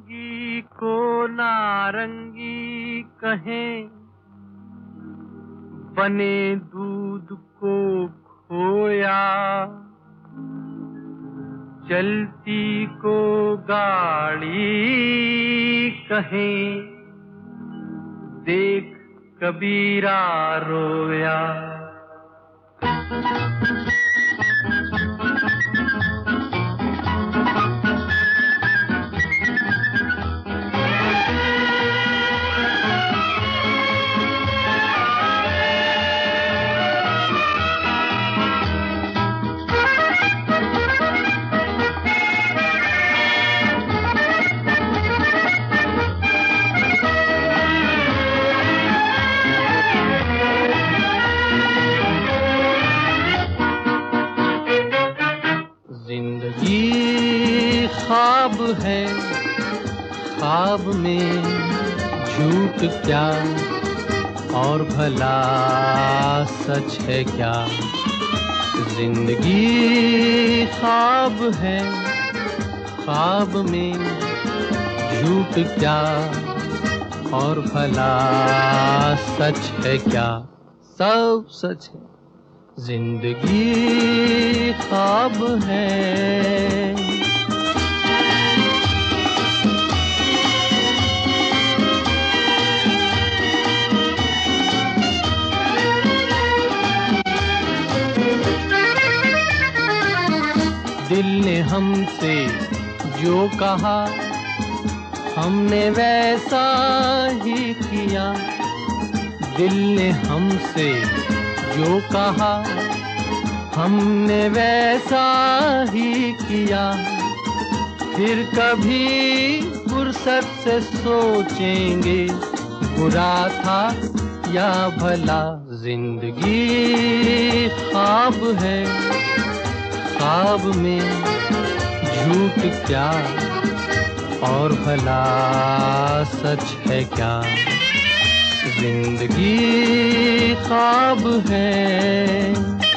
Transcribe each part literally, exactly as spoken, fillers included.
नारंगी को नारंगी कहें, बने दूध को खोया, चलती को गाड़ी कहें, देख कबीरा रोया। जिंदगी ख्वाब है, ख्वाब में झूठ क्या और भला सच है क्या। जिंदगी ख्वाब है, ख्वाब में झूठ क्या और भला सच है क्या। सब सच है, जिंदगी ख्वाब है। दिल ने हमसे जो कहा हमने वैसा ही किया। दिल ने हमसे जो कहा हमने वैसा ही किया। फिर कभी फुर्सत से सोचेंगे बुरा था या भला। जिंदगी ख्वाब है, ख्वाब में झूठ क्या और भला सच है क्या। जिंदगी ख्वाब है।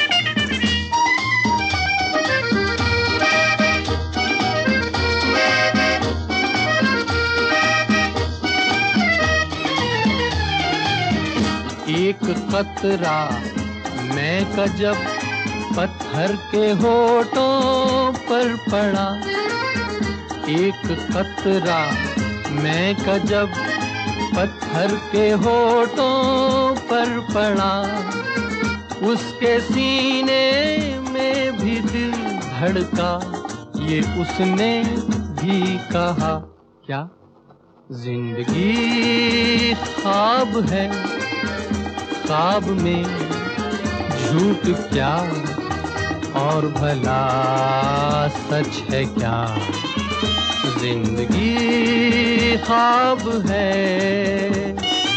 एक कतरा मैं का जब पत्थर के होठों पर पड़ा। एक कतरा मैं का जब पत्थर के होठों पर पड़ा। उसके सीने में भी दिल धड़का, ये उसने भी कहा क्या। जिंदगी ख्वाब है, ख्वाब में झूठ क्या और भला सच है क्या। जिंदगी ख्वाब है।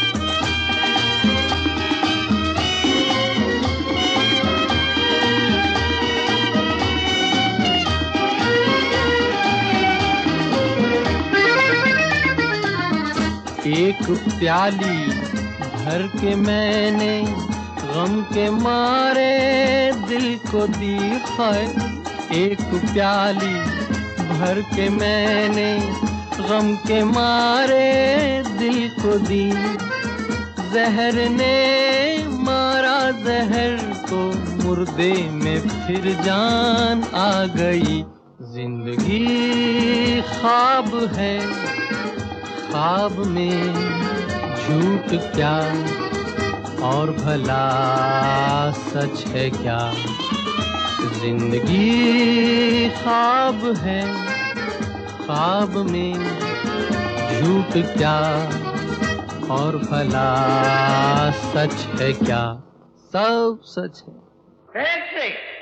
एक प्याली भर के मैंने गम के मारे दिल को दी है। एक प्याली भर के मैंने गम के मारे दिल को दी। जहर ने मारा जहर को, मुर्दे में फिर जान आ गई। जिंदगी ख्वाब है, ख्वाब में झूठ क्या और भला सच है क्या। जिंदगी ख्वाब है, ख्वाब में झूठ क्या और भला सच है क्या। सब सच है।